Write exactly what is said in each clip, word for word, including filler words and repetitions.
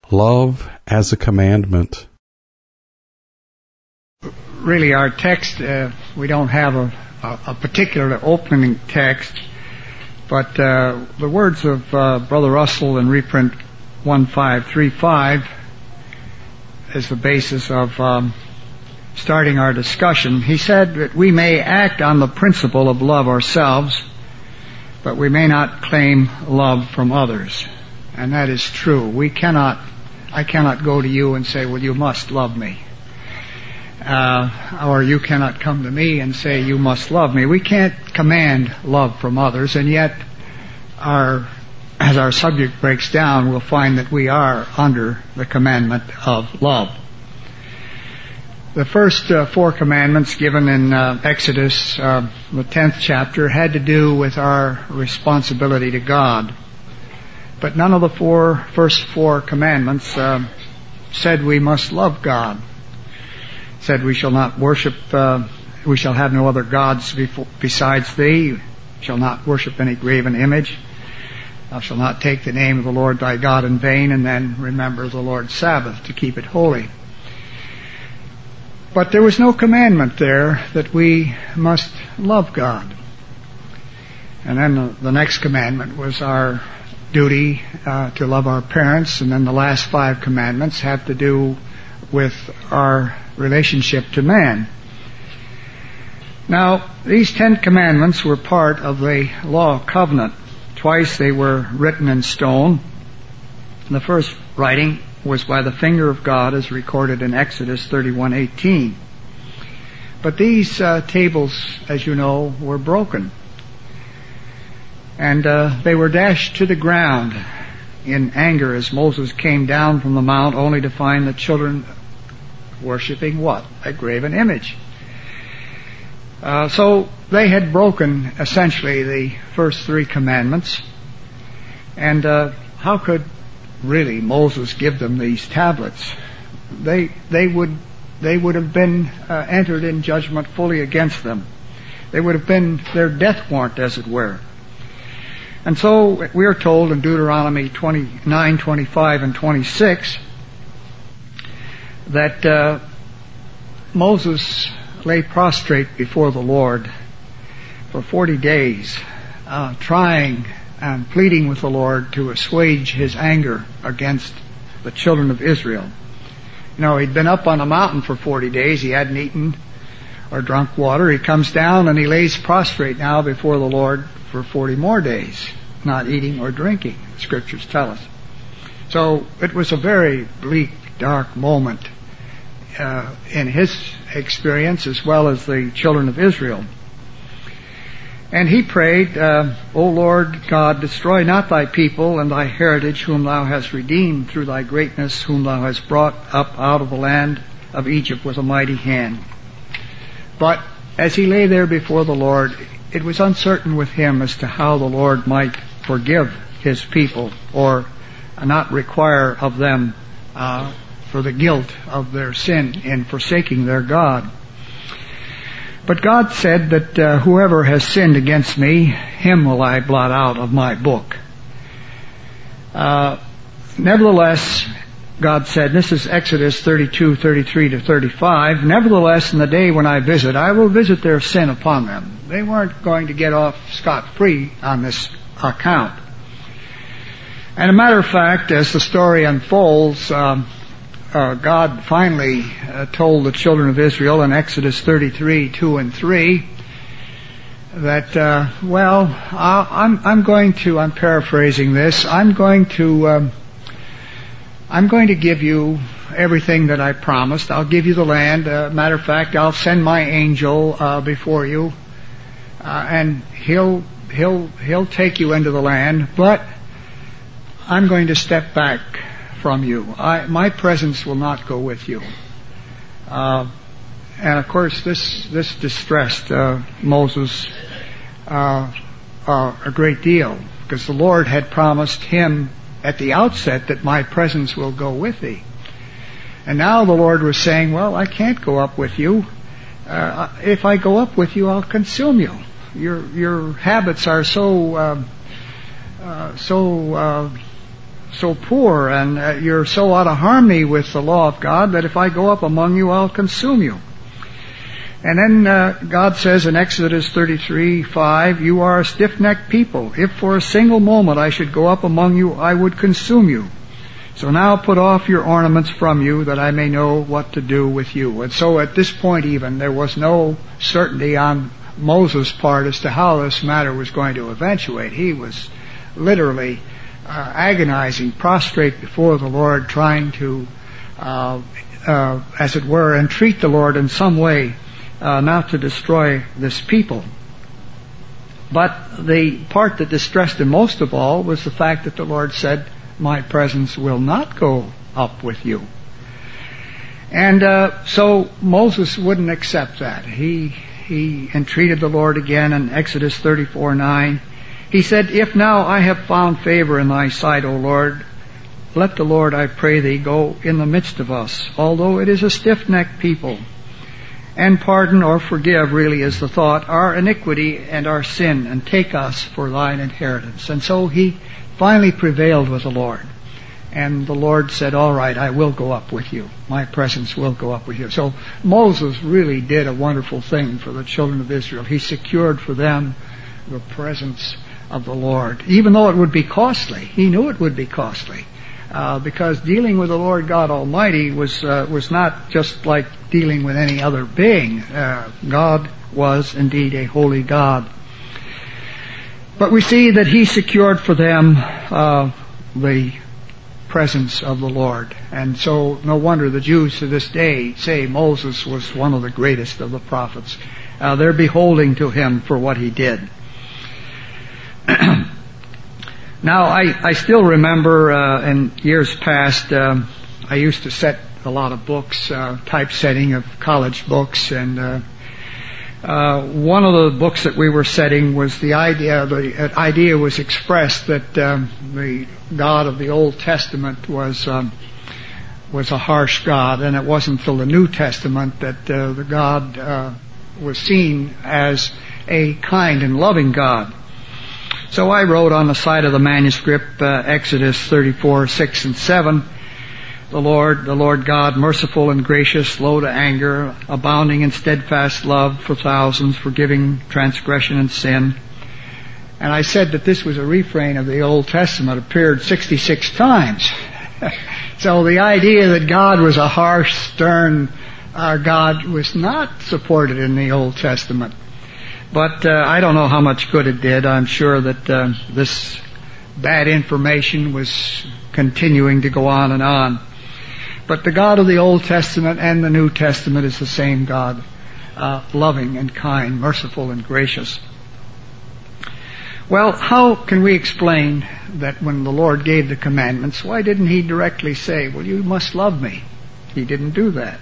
Love as a Commandment. Really, our text, uh, we don't have a, a, a particular opening text, but uh, the words of uh, Brother Russell in reprint one five three five is the basis of um, starting our discussion. He said that we may act on the principle of love ourselves, but we may not claim love from others. And that is true. We cannot, I cannot go to you and say, well, you must love me. Uh, or you cannot come to me and say, you must love me. We can't command love from others, and yet our, as our subject breaks down, we'll find that we are under the commandment of love. The first uh, four commandments given in uh, Exodus, uh, the tenth chapter, had to do with our responsibility to God. But none of the four first four commandments uh, said we must love God. It said we shall not worship, uh, we shall have no other gods before, besides thee. We shall not worship any graven image. Thou shalt not take the name of the Lord thy God in vain, and then remember the Lord's Sabbath to keep it holy. But there was no commandment there that we must love God. And then the, the next commandment was our duty uh, to love our parents, and then the last five commandments have to do with our relationship to man. Now, these Ten Commandments were part of the Law of Covenant. Twice they were written in stone. The first writing was by the finger of God, as recorded in Exodus thirty-one eighteen. But these uh, tables, as you know, were broken. And uh, they were dashed to the ground in anger as Moses came down from the mount, only to find the children worshipping what? A graven image. Uh, so they had broken, essentially, the first three commandments. And uh, how could really Moses give them these tablets? They they would they would have been uh, entered in judgment fully against them. They would have been their death warrant, as it were. And so we are told in Deuteronomy twenty-nine, twenty-five, and twenty-six that uh, Moses lay prostrate before the Lord for forty days, uh, trying and pleading with the Lord to assuage his anger against the children of Israel. You know, he'd been up on a mountain for forty days. He hadn't eaten or drunk water. He comes down and he lays prostrate now before the Lord for forty more days, not eating or drinking, the Scriptures tell us. So it was a very bleak, dark moment uh, in his experience as well as the children of Israel. And he prayed, uh, O Lord God, destroy not thy people and thy heritage whom thou hast redeemed through thy greatness, whom thou hast brought up out of the land of Egypt with a mighty hand. But as he lay there before the Lord, it was uncertain with him as to how the Lord might forgive his people or not require of them uh, for the guilt of their sin in forsaking their God. But God said that uh, whoever has sinned against me, him will I blot out of my book. Uh, nevertheless, God said, this is Exodus thirty-two, thirty-three to thirty-five, nevertheless, in the day when I visit, I will visit their sin upon them. They weren't going to get off scot-free on this account. And a matter of fact, as the story unfolds, um, uh, God finally uh, told the children of Israel in Exodus thirty-three, two and three, that, uh, well, I'll, I'm, I'm going to, I'm paraphrasing this, I'm going to, um, I'm going to give you everything that I promised. I'll give you the land. Uh, matter of fact, I'll send my angel uh, before you, uh, and he'll he'll he'll take you into the land. But I'm going to step back from you. I, my presence will not go with you. Uh, and of course, this this distressed uh, Moses uh, uh, a great deal, because the Lord had promised him at the outset that my presence will go with thee. And now the Lord was saying, well, I can't go up with you. Uh, if I go up with you, I'll consume you. Your your habits are so uh, uh, so uh, so poor, and uh, you're so out of harmony with the law of God that if I go up among you, I'll consume you. And then uh, God says in Exodus thirty-three five, you are a stiff-necked people. If for a single moment I should go up among you, I would consume you. So now put off your ornaments from you, that I may know what to do with you. And so at this point even, there was no certainty on Moses' part as to how this matter was going to eventuate. He was literally uh, agonizing, prostrate before the Lord, trying to, uh, uh, as it were, entreat the Lord in some way uh, not to destroy this people. But the part that distressed him most of all was the fact that the Lord said, my presence will not go up with you. And uh, so Moses wouldn't accept that. He he entreated the Lord again in Exodus thirty-four nine. He said, if now I have found favor in thy sight, O Lord, let the Lord, I pray thee, go in the midst of us, although it is a stiff-necked people. And pardon or forgive, really is the thought, our iniquity and our sin, and take us for thine inheritance. And so he finally prevailed with the Lord. And the Lord said, all right, I will go up with you. My presence will go up with you. So Moses really did a wonderful thing for the children of Israel. He secured for them the presence of the Lord, even though it would be costly. He knew it would be costly, uh, because dealing with the Lord God Almighty was uh, was not just like dealing with any other being. Uh, God was indeed a holy God. But we see that he secured for them uh, the presence of the Lord. And so no wonder the Jews to this day say Moses was one of the greatest of the prophets. Uh, they're beholding to him for what he did. Now, I, I still remember uh, in years past, um, I used to set a lot of books, uh, typesetting of college books, and uh, uh, one of the books that we were setting was the idea, the idea was expressed that um, the God of the Old Testament was um, was a harsh God, and it wasn't until the New Testament that uh, the God uh, was seen as a kind and loving God. So I wrote on the side of the manuscript, uh, Exodus thirty-four six and seven, the Lord, the Lord God, merciful and gracious, slow to anger, abounding in steadfast love for thousands, forgiving transgression and sin. And I said that this was a refrain of the Old Testament, appeared sixty-six times. So the idea that God was a harsh, stern uh, God was not supported in the Old Testament. But uh, I don't know how much good it did. I'm sure that uh, this bad information was continuing to go on and on. But the God of the Old Testament and the New Testament is the same God, uh, loving and kind, merciful and gracious. Well, how can we explain that when the Lord gave the commandments, why didn't he directly say, well, you must love me? He didn't do that.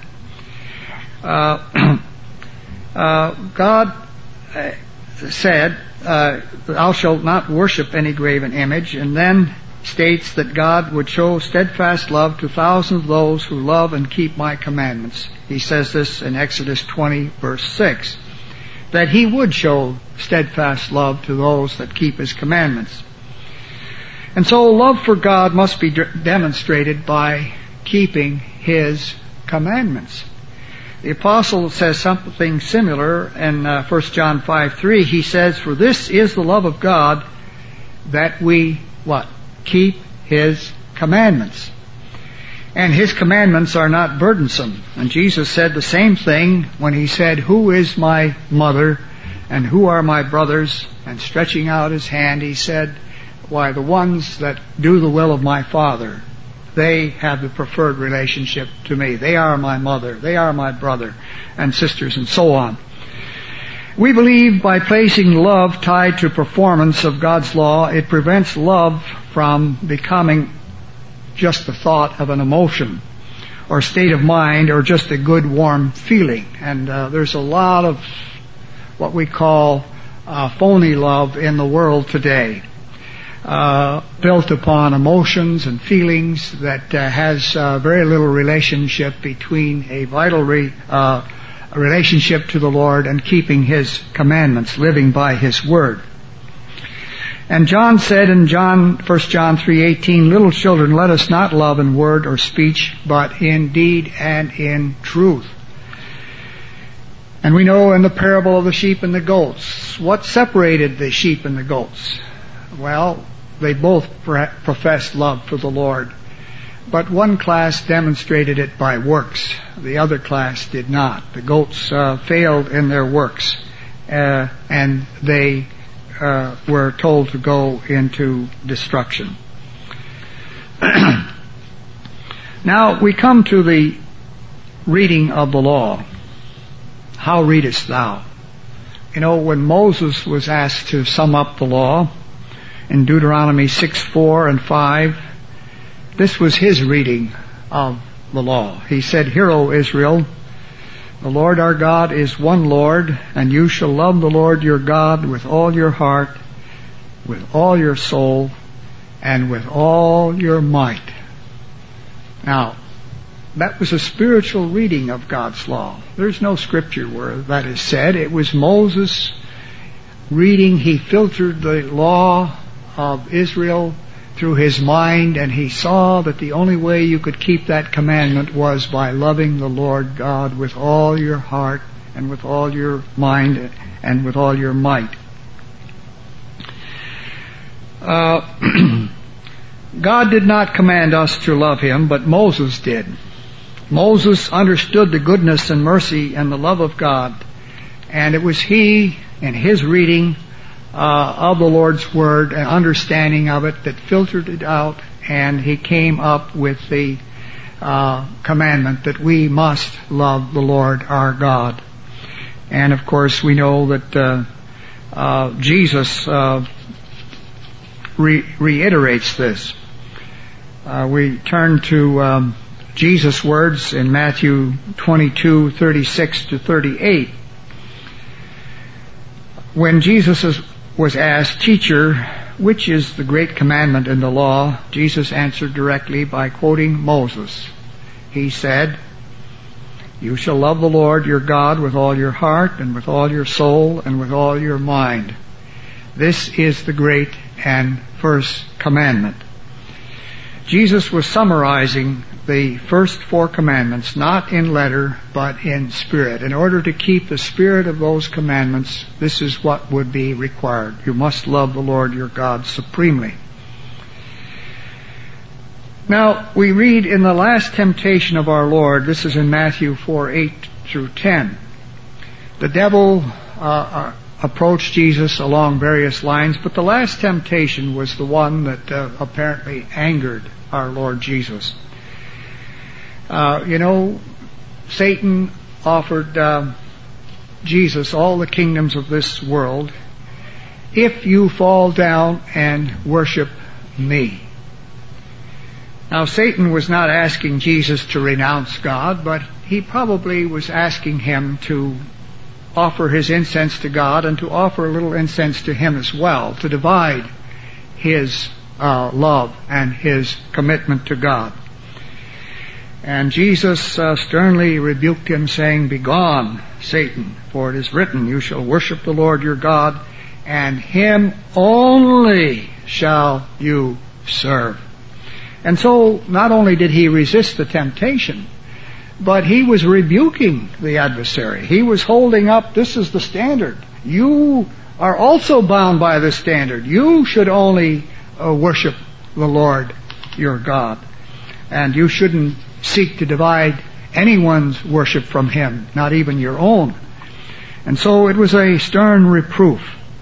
Uh, uh, God uh, said, uh, thou shalt not worship any graven image, and then states that God would show steadfast love to thousands of those who love and keep my commandments. He says this in Exodus twenty, verse six, that he would show steadfast love to those that keep his commandments. And so love for God must be de- demonstrated by keeping his commandments. The apostle says something similar in uh, First John five three. He says, for this is the love of God, that we, what? Keep his commandments. And his commandments are not burdensome. And Jesus said the same thing when he said, who is my mother and who are my brothers? And stretching out his hand, he said, why, the ones that do the will of my Father, they have the preferred relationship to me. They are my mother. They are my brother and sisters and so on. We believe by placing love tied to performance of God's law, it prevents love from becoming just the thought of an emotion or state of mind or just a good warm feeling. And uh, there's a lot of what we call uh, phony love in the world today, uh, built upon emotions and feelings that uh, has uh, very little relationship between a vital re, uh, relationship to the Lord and keeping his commandments, living by his word. And John said in John, First John three eighteen, "Little children, let us not love in word or speech, but in deed and in truth." And we know in the parable of the sheep and the goats, what separated the sheep and the goats? Well, they both professed love for the Lord. But one class demonstrated it by works. The other class did not. The goats uh, failed in their works, uh, and they uh, were told to go into destruction. Now we come to the reading of the law. How readest thou? You know, when Moses was asked to sum up the law in Deuteronomy six, four and five, this was his reading of the law. He said, "Hear, O Israel, the Lord our God is one Lord, and you shall love the Lord your God with all your heart, with all your soul, and with all your might." Now, that was a spiritual reading of God's law. There's no scripture where that is said. It was Moses reading. He filtered the law of Israel through his mind, and he saw that the only way you could keep that commandment was by loving the Lord God with all your heart and with all your mind and with all your might. Uh, God did not command us to love Him, but Moses did. Moses understood the goodness and mercy and the love of God, and it was he, in his reading uh, of the Lord's Word and understanding of it, that filtered it out, and he came up with the uh, commandment that we must love the Lord our God. And of course we know that uh, uh, Jesus uh, re- reiterates this. Uh, we turn to um, Jesus' words in Matthew twenty-two, thirty-six to thirty-eight. When Jesus was asked, "Teacher, which is the great commandment in the law?" Jesus answered directly by quoting Moses. He said, "You shall love the Lord your God with all your heart and with all your soul and with all your mind. This is the great and first commandment." Jesus was summarizing the first four commandments, not in letter, but in spirit. In order to keep the spirit of those commandments, this is what would be required. You must love the Lord your God supremely. Now, we read in the last temptation of our Lord, this is in Matthew four, eight through ten. The devil uh, approached Jesus along various lines, but the last temptation was the one that uh, apparently angered our Lord Jesus. Uh, you know, Satan offered uh, Jesus all the kingdoms of this world if you fall down and worship me. Now, Satan was not asking Jesus to renounce God, but he probably was asking him to offer his incense to God and to offer a little incense to him as well, to divide his uh, love and his commitment to God. And Jesus uh, sternly rebuked him, saying, "Begone, Satan, for it is written, you shall worship the Lord your God, and him only shall you serve." And so, not only did he resist the temptation, but he was rebuking the adversary. He was holding up, this is the standard. You are also bound by the standard. You should only uh, worship the Lord your God. And you shouldn't seek to divide anyone's worship from Him, not even your own. And so it was a stern reproof.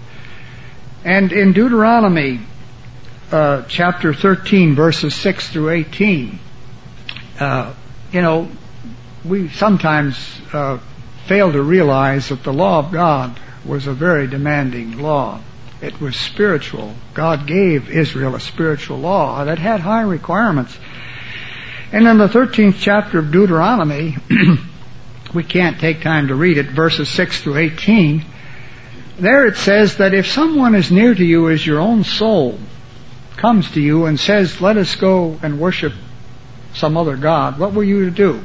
And in Deuteronomy uh, chapter thirteen, verses six through eighteen, uh, you know, we sometimes uh, fail to realize that the law of God was a very demanding law. It was spiritual. God gave Israel a spiritual law that had high requirements. And in the thirteenth chapter of Deuteronomy, we can't take time to read it, verses six through eighteen, there it says that if someone as near to you as your own soul comes to you and says, "Let us go and worship some other God," what were you to do?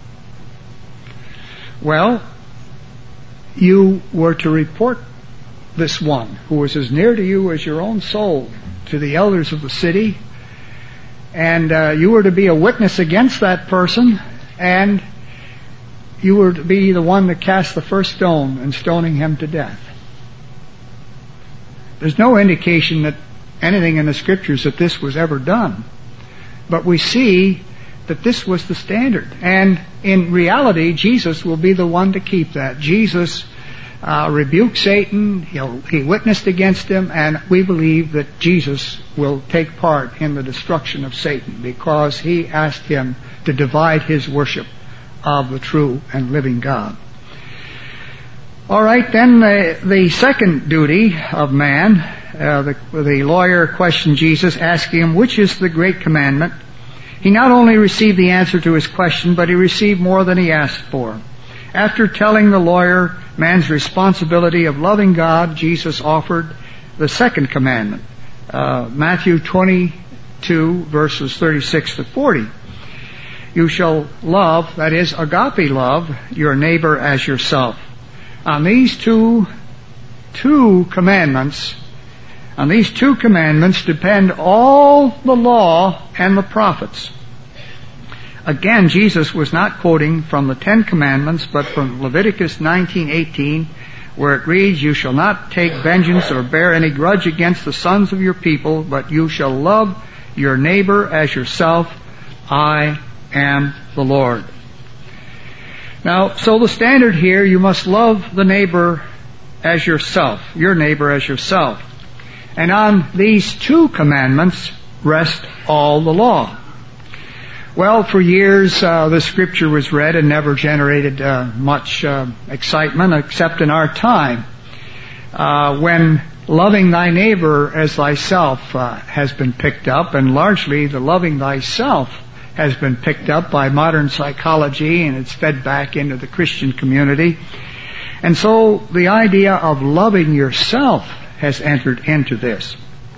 Well, you were to report this one who was as near to you as your own soul, to the elders of the city, and uh, you were to be a witness against that person, and you were to be the one that cast the first stone in stoning him to death. There's no indication that anything in the Scriptures that this was ever done. But we see that this was the standard. And in reality, Jesus will be the one to keep that. Jesus uh, rebuked Satan, He'll, he witnessed against him, and we believe that Jesus will take part in the destruction of Satan because he asked him to divide his worship of the true and living God. All right, then uh, the second duty of man, uh, the, the lawyer questioned Jesus, asking him, which is the great commandment? He not only received the answer to his question, but he received more than he asked for. After telling the lawyer man's responsibility of loving God, Jesus offered the second commandment, uh, Matthew twenty-two, verses thirty-six to forty. You shall love, that is, agape love, your neighbor as yourself. On these two, two commandments, on these two commandments depend all the law and the prophets. Again, Jesus was not quoting from the Ten Commandments, but from Leviticus nineteen eighteen, where it reads, you shall not take vengeance or bear any grudge against the sons of your people, but you shall love your neighbor as yourself. I am the Lord. Now, so the standard here, you must love the neighbor as yourself, your neighbor as yourself. And on these two commandments rest all the law. Well, for years, uh, the Scripture was read and never generated uh, much uh, excitement, except in our time, uh, when loving thy neighbor as thyself uh, has been picked up, and largely the loving thyself has been picked up by modern psychology, and it's fed back into the Christian community. And so the idea of loving yourself has entered into this.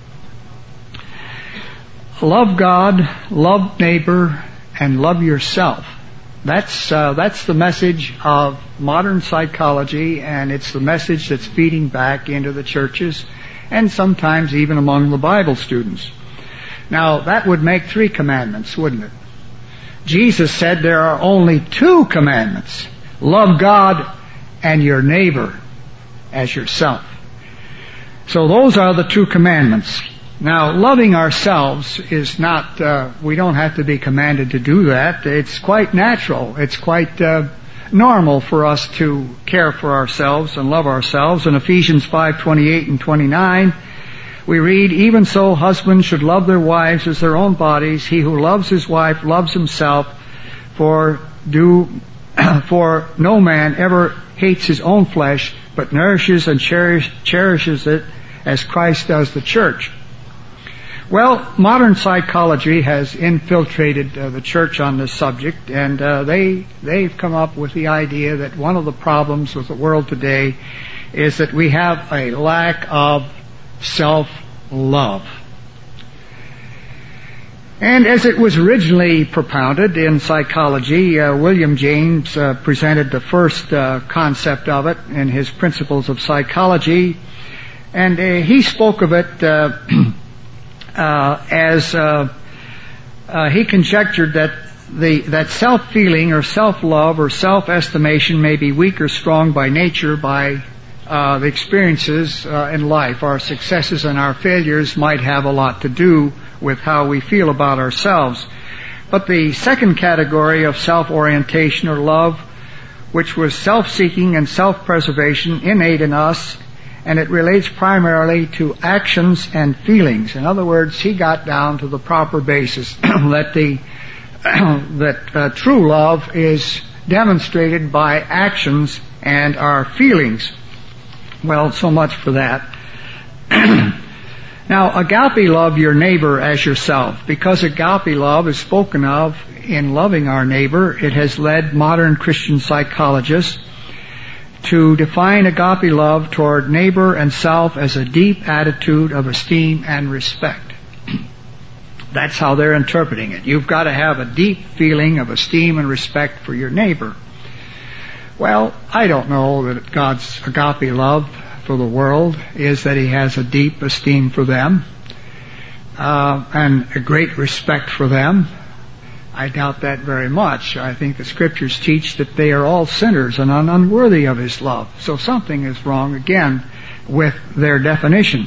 Love God, love neighbor, and love yourself. That's uh, that's the message of modern psychology, and it's the message that's feeding back into the churches, and sometimes even among the Bible students. Now, that would make three commandments, wouldn't it? Jesus said there are only two commandments. Love God and your neighbor as yourself. So those are the two commandments. Now, loving ourselves is not, uh, we don't have to be commanded to do that. It's quite natural. It's quite uh, normal for us to care for ourselves and love ourselves. In Ephesians five twenty-eight and twenty-nine, we read, even so husbands should love their wives as their own bodies. He who loves his wife loves himself, for do for no man ever hates his own flesh, but nourishes and cherish, cherishes it as Christ does the church. Well, modern psychology has infiltrated uh, the church on this subject, and uh, they they've come up with the idea that one of the problems with the world today is that we have a lack of self-love. And as it was originally propounded in psychology, uh, William James uh, presented the first uh, concept of it in his Principles of Psychology, and uh, he spoke of it uh, uh, as uh, uh, he conjectured that the that self-feeling or self-love or self-estimation may be weak or strong by nature, by uh, the experiences uh, in life. Our successes and our failures might have a lot to do with how we feel about ourselves. But the second category of self-orientation or love, which was self-seeking and self-preservation, innate in us, and it relates primarily to actions and feelings. In other words, he got down to the proper basis that the that uh, true love is demonstrated by actions and our feelings. Well, so much for that. Now, agape love your neighbor as yourself. Because agape love is spoken of in loving our neighbor, it has led modern Christian psychologists to define agape love toward neighbor and self as a deep attitude of esteem and respect. That's how they're interpreting it. You've got to have a deep feeling of esteem and respect for your neighbor. Well, I don't know that God's agape love for the world is that he has a deep esteem for them uh, and a great respect for them. I doubt that very much. I think the Scriptures teach that they are all sinners and unworthy of his love. So something is wrong again with their definition.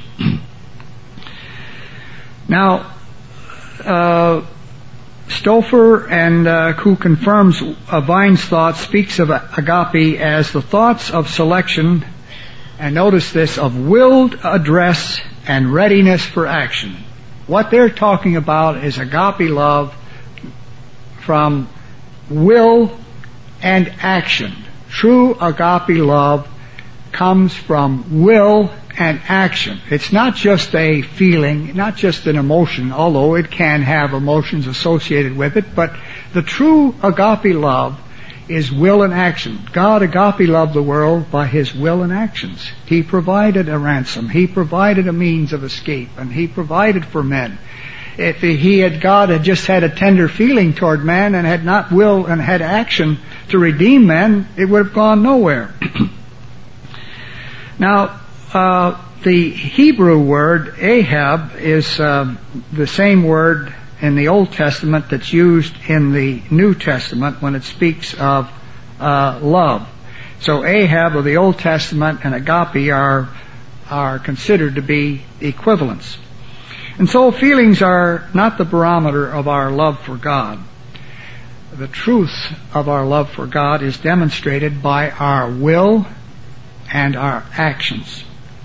Now, uh, Stouffer, and uh, who confirms uh, Vine's thought, speaks of agape as the thoughts of selection, and notice this, of willed address and readiness for action. What they're talking about is agape love from will and action. True agape love comes from will and action. It's not just a feeling, not just an emotion, although it can have emotions associated with it, but the true agape love is will and action. God agape loved the world by his will and actions. He provided a ransom. He provided a means of escape, and he provided for men. If he had, God had just had a tender feeling toward man and had not will and had action to redeem men, it would have gone nowhere. Now, uh, the Hebrew word Ahab is uh, the same word in the Old Testament that's used in the New Testament when it speaks of uh, love. So Ahab of the Old Testament and agape are are considered to be equivalents. And so feelings are not the barometer of our love for God. The truth of our love for God is demonstrated by our will and our actions.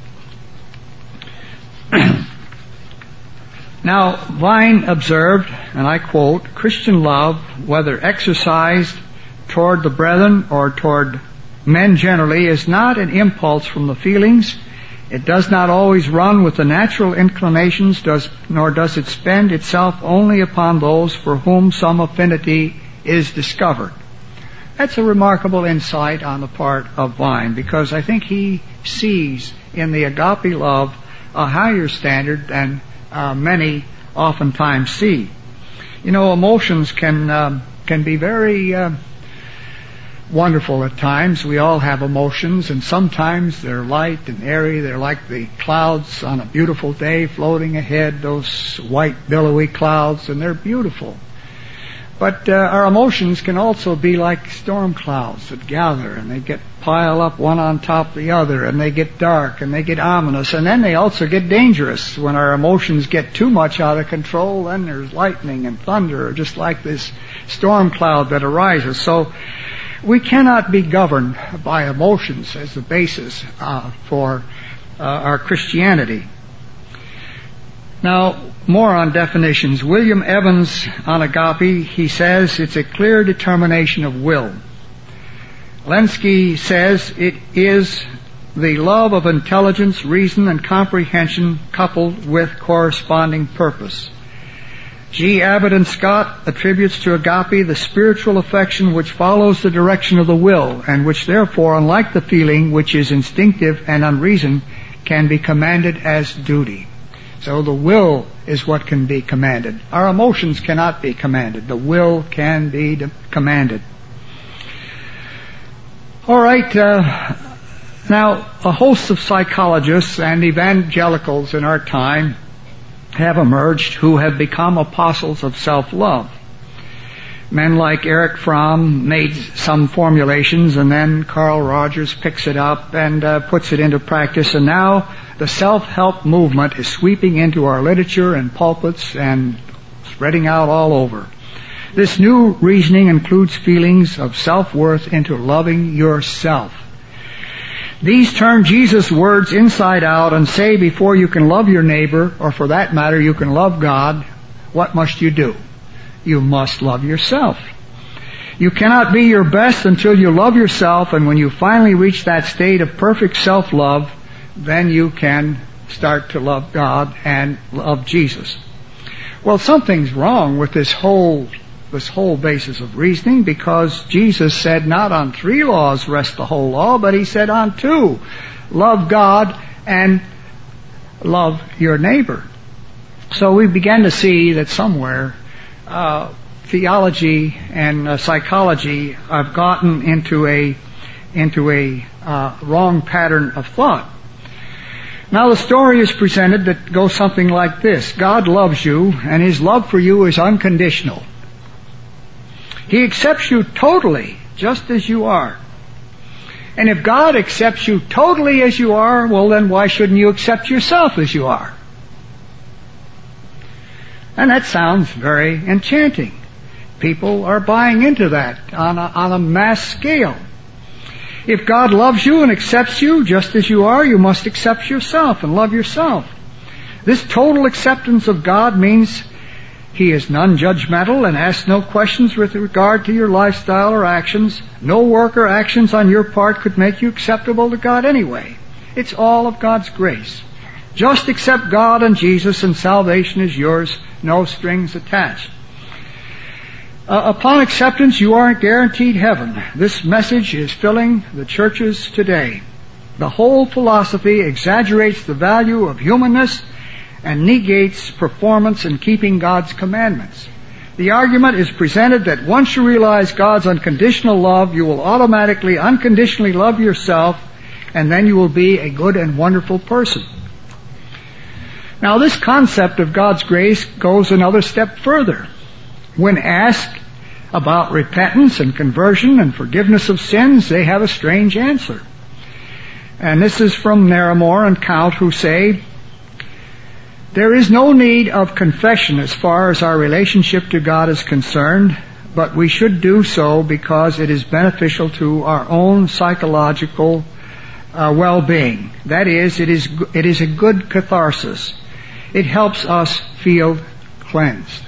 Now, Vine observed, and I quote, Christian love, whether exercised toward the brethren or toward men generally, is not an impulse from the feelings. It does not always run with the natural inclinations, does, nor does it spend itself only upon those for whom some affinity is discovered. That's a remarkable insight on the part of Vine, because I think he sees in the agape love a higher standard than uh, many oftentimes see. You know, emotions can uh, can be very uh, wonderful at times. We all have emotions, and sometimes they're light and airy. They're like the clouds on a beautiful day floating ahead, those white billowy clouds, and they're beautiful. But uh, our emotions can also be like storm clouds that gather, and they get pile up one on top of the other, and they get dark, and they get ominous, and then they also get dangerous. When our emotions get too much out of control, then there's lightning and thunder, just like this storm cloud that arises. So we cannot be governed by emotions as the basis uh, for uh, our Christianity. Now, more on definitions. William Evans on agape, he says it's a clear determination of will. Lenski says it is the love of intelligence, reason, and comprehension coupled with corresponding purpose. G. Abbott and Scott attributes to agape the spiritual affection which follows the direction of the will, and which therefore, unlike the feeling which is instinctive and unreasoned, can be commanded as duty. So the will is what can be commanded. Our emotions cannot be commanded. The will can be de- commanded. All right. Uh, now, a host of psychologists and evangelicals in our time have emerged who have become apostles of self-love. Men like Eric Fromm made some formulations, and then Carl Rogers picks it up and uh, puts it into practice, and now the self-help movement is sweeping into our literature and pulpits and spreading out all over. This new reasoning includes feelings of self-worth into loving yourself. These turn Jesus' words inside out and say before you can love your neighbor, or for that matter, you can love God, what must you do? You must love yourself. You cannot be your best until you love yourself, and when you finally reach that state of perfect self-love, then you can start to love God and love Jesus. Well, something's wrong with this whole this whole basis of reasoning, because Jesus said not on three laws rest the whole law, but he said on two. Love God and love your neighbor. So we began to see that somewhere uh, theology and uh, psychology have gotten into a into a uh, wrong pattern of thought. Now the story is presented that goes something like this. God loves you, and His love for you is unconditional. He accepts you totally, just as you are. And if God accepts you totally as you are, well then why shouldn't you accept yourself as you are? And that sounds very enchanting. People are buying into that on a, on a mass scale. If God loves you and accepts you just as you are, you must accept yourself and love yourself. This total acceptance of God means He is non-judgmental and asks no questions with regard to your lifestyle or actions. No work or actions on your part could make you acceptable to God anyway. It's all of God's grace. Just accept God and Jesus, and salvation is yours, no strings attached. Uh, upon acceptance, you aren't guaranteed heaven. This message is filling the churches today. The whole philosophy exaggerates the value of humanness and negates performance in keeping God's commandments. The argument is presented that once you realize God's unconditional love, you will automatically unconditionally love yourself, and then you will be a good and wonderful person. Now, this concept of God's grace goes another step further. When asked about repentance and conversion and forgiveness of sins, they have a strange answer. And this is from Narramore and Count, who say, there is no need of confession as far as our relationship to God is concerned, but we should do so because it is beneficial to our own psychological uh, well-being. That is, it is it is a good catharsis. It helps us feel cleansed.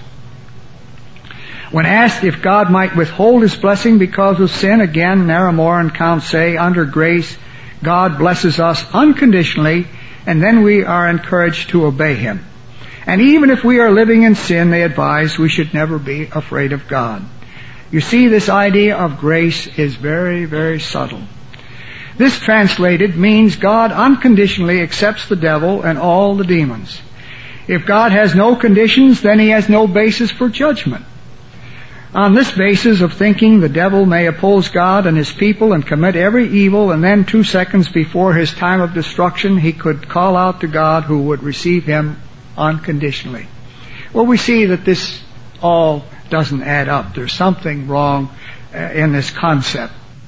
When asked if God might withhold His blessing because of sin, again, Narramore and Count say, under grace, God blesses us unconditionally, and then we are encouraged to obey Him. And even if we are living in sin, they advise we should never be afraid of God. You see, this idea of grace is very, very subtle. This translated means God unconditionally accepts the devil and all the demons. If God has no conditions, then He has no basis for judgment. On this basis of thinking, the devil may oppose God and His people and commit every evil, and then two seconds before his time of destruction, he could call out to God, who would receive him unconditionally. Well, we see that this all doesn't add up. There's something wrong uh, in this concept.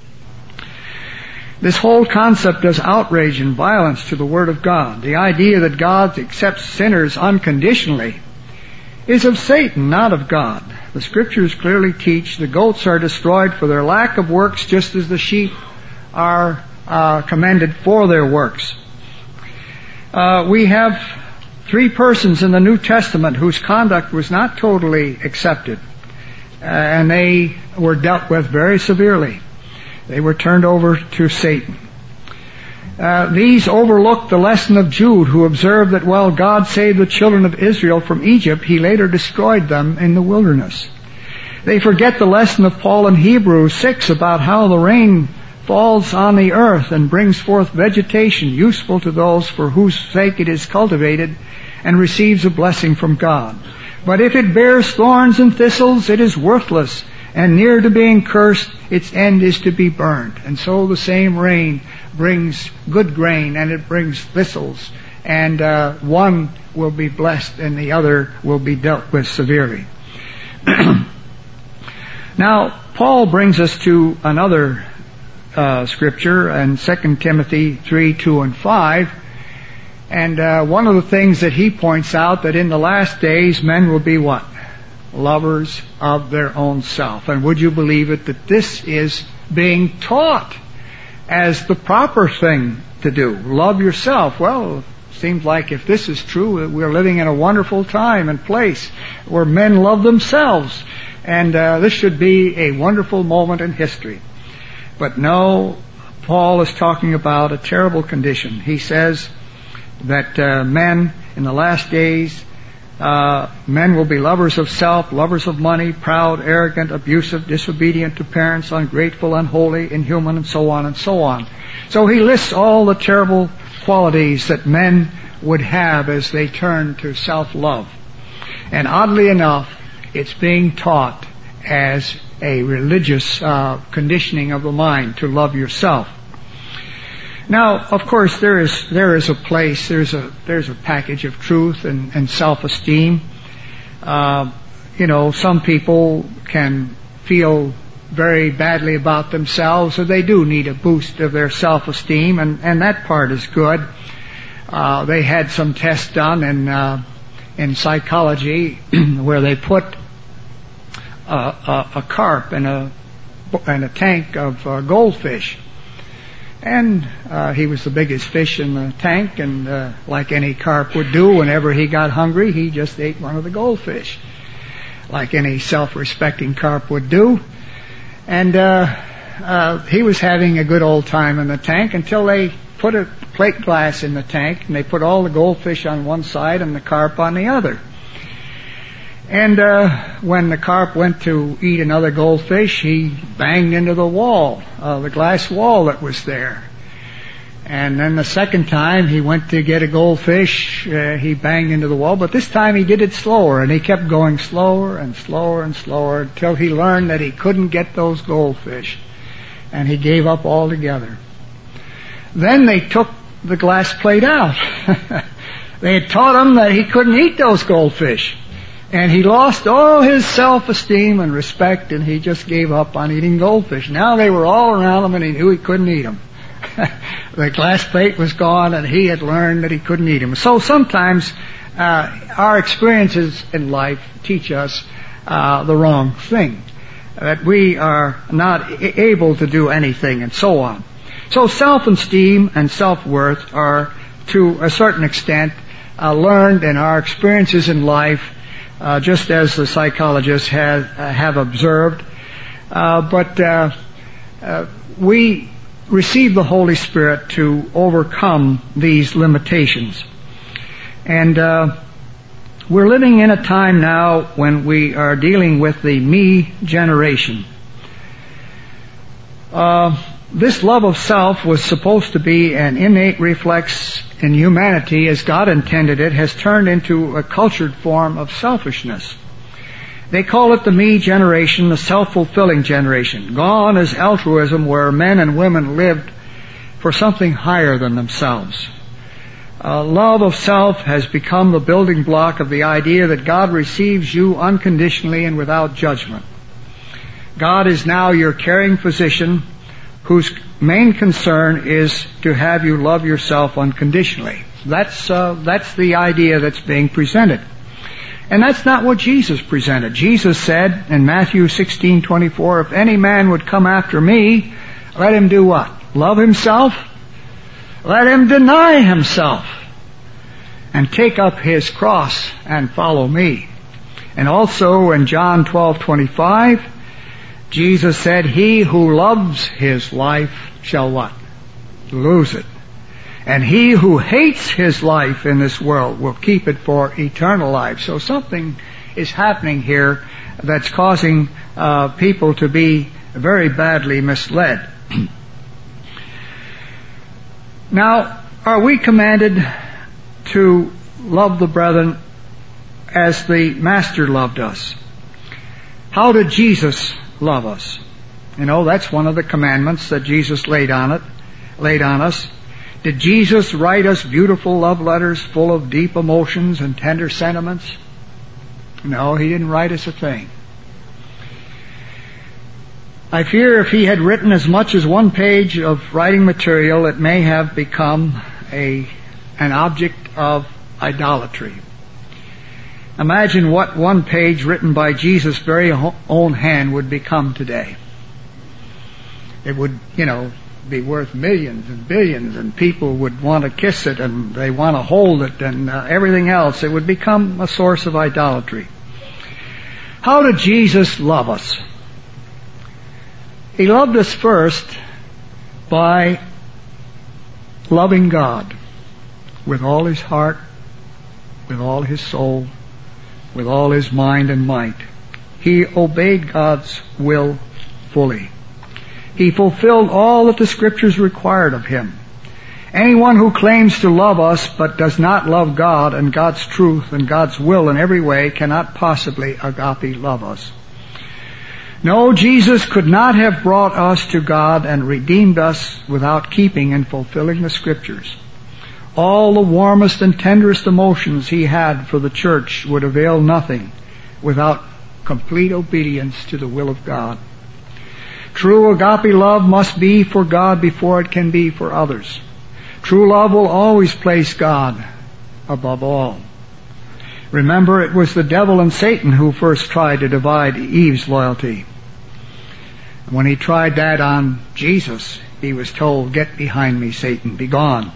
This whole concept does outrage and violence to the Word of God. The idea that God accepts sinners unconditionally is of Satan, not of God. The Scriptures clearly teach the goats are destroyed for their lack of works, just as the sheep are uh, commended for their works. Uh, we have three persons in the New Testament whose conduct was not totally accepted, uh, and they were dealt with very severely. They were turned over to Satan. Uh, these overlooked the lesson of Jude, who observed that while God saved the children of Israel from Egypt, He later destroyed them in the wilderness. They forget the lesson of Paul in Hebrews six about how the rain falls on the earth and brings forth vegetation useful to those for whose sake it is cultivated and receives a blessing from God. But if it bears thorns and thistles, it is worthless, and near to being cursed, its end is to be burned. And so the same rain brings good grain, and it brings thistles, and uh, one will be blessed and the other will be dealt with severely. Now, Paul brings us to another uh, scripture in Second Timothy three, two, and five. And uh, one of the things that he points out, that in the last days men will be what? Lovers of their own self. And would you believe it that this is being taught as the proper thing to do? Love yourself. Well, it seems like if this is true, we're living in a wonderful time and place where men love themselves. And uh, this should be a wonderful moment in history. But no, Paul is talking about a terrible condition. He says that uh, men in the last days, uh, men will be lovers of self, lovers of money, proud, arrogant, abusive, disobedient to parents, ungrateful, unholy, inhuman, and so on and so on. So he lists all the terrible qualities that men would have as they turn to self-love. And oddly enough, it's being taught as a religious uh, conditioning of the mind to love yourself. Now, of course, there is there is a place, there's a there's a package of truth and, and self-esteem. Uh, you know, some people can feel very badly about themselves, so they do need a boost of their self-esteem, and, and that part is good. Uh, they had some tests done in uh, in psychology where they put a, a, a carp in a in a tank of uh, goldfish. And uh, he was the biggest fish in the tank, and uh, like any carp would do, whenever he got hungry, he just ate one of the goldfish, like any self-respecting carp would do. And uh, uh, he was having a good old time in the tank until they put a plate glass in the tank, and they put all the goldfish on one side and the carp on the other. And uh, when the carp went to eat another goldfish, he banged into the wall, uh, the glass wall that was there. And then the second time he went to get a goldfish, uh, he banged into the wall, but this time he did it slower, and he kept going slower and slower and slower until he learned that he couldn't get those goldfish, and he gave up altogether. Then they took the glass plate out. They had taught him that he couldn't eat those goldfish. And he lost all his self-esteem and respect, and he just gave up on eating goldfish. Now they were all around him, and he knew he couldn't eat them. The glass plate was gone, and he had learned that he couldn't eat them. So sometimes uh, our experiences in life teach us uh, the wrong thing, that we are not able to do anything, and so on. So self-esteem and self-worth are, to a certain extent, uh, learned in our experiences in life, Uh, just as the psychologists have, uh, have observed. Uh, but uh, uh, we receive the Holy Spirit to overcome these limitations. And uh, we're living in a time now when we are dealing with the me generation. Uh, this love of self was supposed to be an innate reflex in humanity, as God intended it, has turned into a cultured form of selfishness. They call it the me generation, the self-fulfilling generation. Gone is altruism, where men and women lived for something higher than themselves. Uh, love of self has become the building block of the idea that God receives you unconditionally and without judgment. God is now your caring physician, whose main concern is to have you love yourself unconditionally. That's uh, that's the idea that's being presented. And that's not what Jesus presented. Jesus said in Matthew sixteen twenty-four, if any man would come after me, let him do what? Love himself? Let him deny himself and take up his cross and follow me. And also in John twelve twenty-five, Jesus said, he who loves his life shall what? Lose it. And he who hates his life in this world will keep it for eternal life. So something is happening here that's causing uh, people to be very badly misled. Now, are we commanded to love the brethren as the Master loved us? How did Jesus love us? You know, that's one of the commandments that Jesus laid on it, laid on us. Did Jesus write us beautiful love letters full of deep emotions and tender sentiments? No, he didn't write us a thing. I fear if he had written as much as one page of writing material, it may have become a an object of idolatry. Imagine what one page written by Jesus' very own hand would become today. It would, you know, be worth millions and billions, and people would want to kiss it, and they want to hold it, and uh, everything else. It would become a source of idolatry. How did Jesus love us? He loved us first by loving God with all his heart, with all his soul, with all his mind and might. He obeyed God's will fully. He fulfilled all that the Scriptures required of him. Anyone who claims to love us but does not love God and God's truth and God's will in every way cannot possibly agape love us. No, Jesus could not have brought us to God and redeemed us without keeping and fulfilling the Scriptures. All the warmest and tenderest emotions he had for the church would avail nothing without complete obedience to the will of God. True agape love must be for God before it can be for others. True love will always place God above all. Remember, it was the devil and Satan who first tried to divide Eve's loyalty. When he tried that on Jesus, he was told, "Get behind me, Satan, be gone."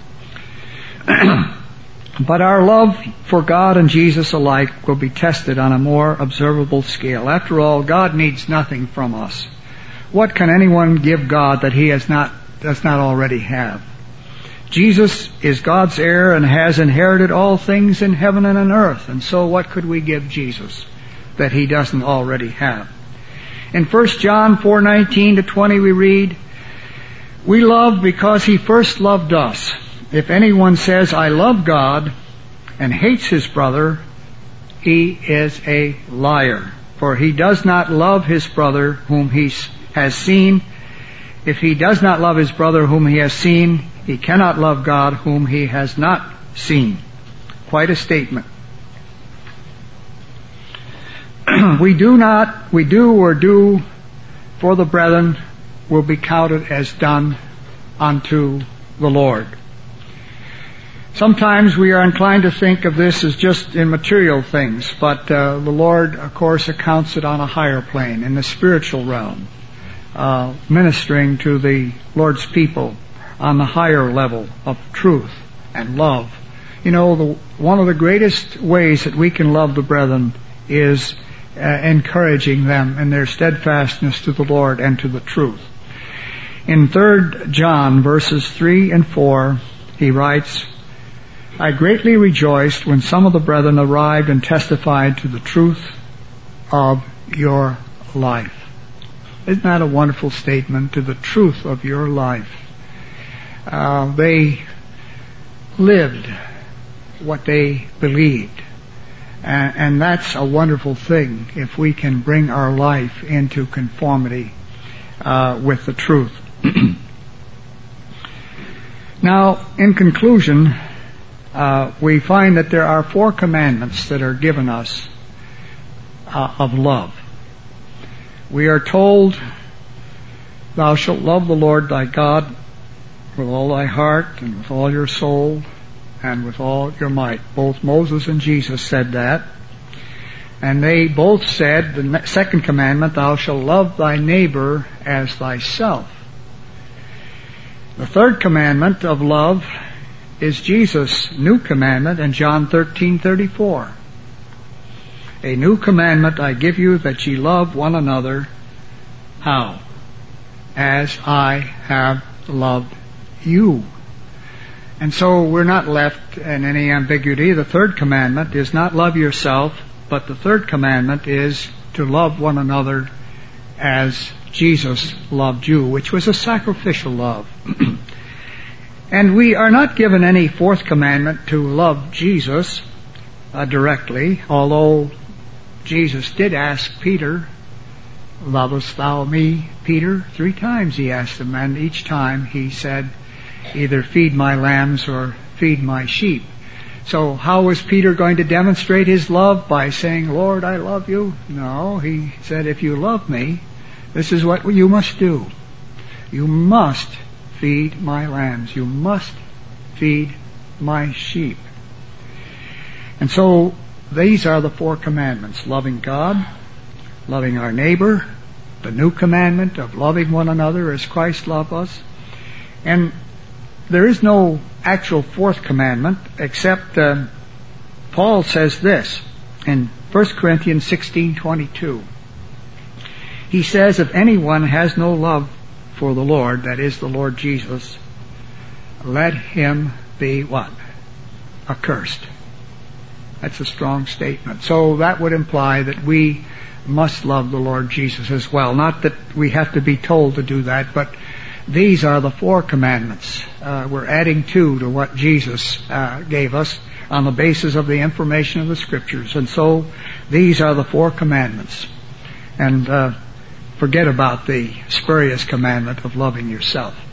But our love for God and Jesus alike will be tested on a more observable scale. After all, God needs nothing from us. What can anyone give God that he has not, does not already have? Jesus is God's heir and has inherited all things in heaven and on earth. And so what could we give Jesus that he doesn't already have? In First John four nineteen to twenty we read, "We love because he first loved us. If anyone says, 'I love God,' and hates his brother, he is a liar. For he does not love his brother whom he has seen. If he does not love his brother whom he has seen, he cannot love God whom he has not seen." Quite a statement. We do not, we do or do for the brethren will be counted as done unto the Lord. Sometimes we are inclined to think of this as just in material things, but uh, the Lord, of course, accounts it on a higher plane, in the spiritual realm, uh, ministering to the Lord's people on the higher level of truth and love. You know, the, one of the greatest ways that we can love the brethren is uh, encouraging them in their steadfastness to the Lord and to the truth. In Third John verses three and four, he writes, "I greatly rejoiced when some of the brethren arrived and testified to the truth of your life." Isn't that a wonderful statement? To the truth of your life. Uh, they lived what they believed. And, and that's a wonderful thing if we can bring our life into conformity uh, with the truth. Now, in conclusion, uh, we find that there are four commandments that are given us uh, of love. We are told, "Thou shalt love the Lord thy God with all thy heart and with all your soul and with all your might." Both Moses and Jesus said that. And they both said, the second commandment, "Thou shalt love thy neighbor as thyself." The third commandment of love is Jesus' new commandment in John thirteen thirty-four. "A new commandment I give you, that ye love one another." How? "As I have loved you." And so we're not left in any ambiguity. The third commandment is not love yourself, but the third commandment is to love one another as Jesus loved you, which was a sacrificial love. And we are not given any fourth commandment to love Jesus uh, directly, although Jesus did ask Peter, "Lovest thou me, Peter?" Three times he asked him, and each time he said, "Either feed my lambs or feed my sheep." So how was Peter going to demonstrate his love? By saying, "Lord, I love you"? No, he said, "If you love me, this is what you must do. You must feed my lambs. You must feed my sheep." And so these are the four commandments: loving God, loving our neighbor, the new commandment of loving one another as Christ loved us. And there is no actual fourth commandment, except uh, Paul says this in First Corinthians sixteen twenty-two. He says, "If anyone has no love for the Lord," that is the Lord Jesus, "let him be" what? "Accursed." That's a strong statement. So that would imply that we must love the Lord Jesus as well. Not that we have to be told to do that, but these are the four commandments. Uh, we're adding two to what Jesus uh, gave us on the basis of the information of the Scriptures. And so these are the four commandments. And uh, forget about the spurious commandment of loving yourself.